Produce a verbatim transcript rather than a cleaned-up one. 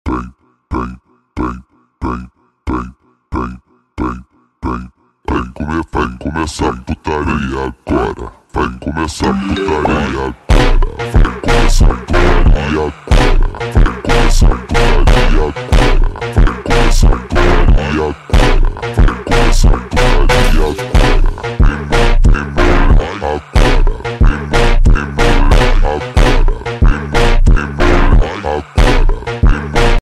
bem, bem, bem, bem, bem, bem, bem, bem. Vem come, vem começar putaria agora. Vem começar putaria agora. Vem começar putaria agora. Vem começar putaria agora.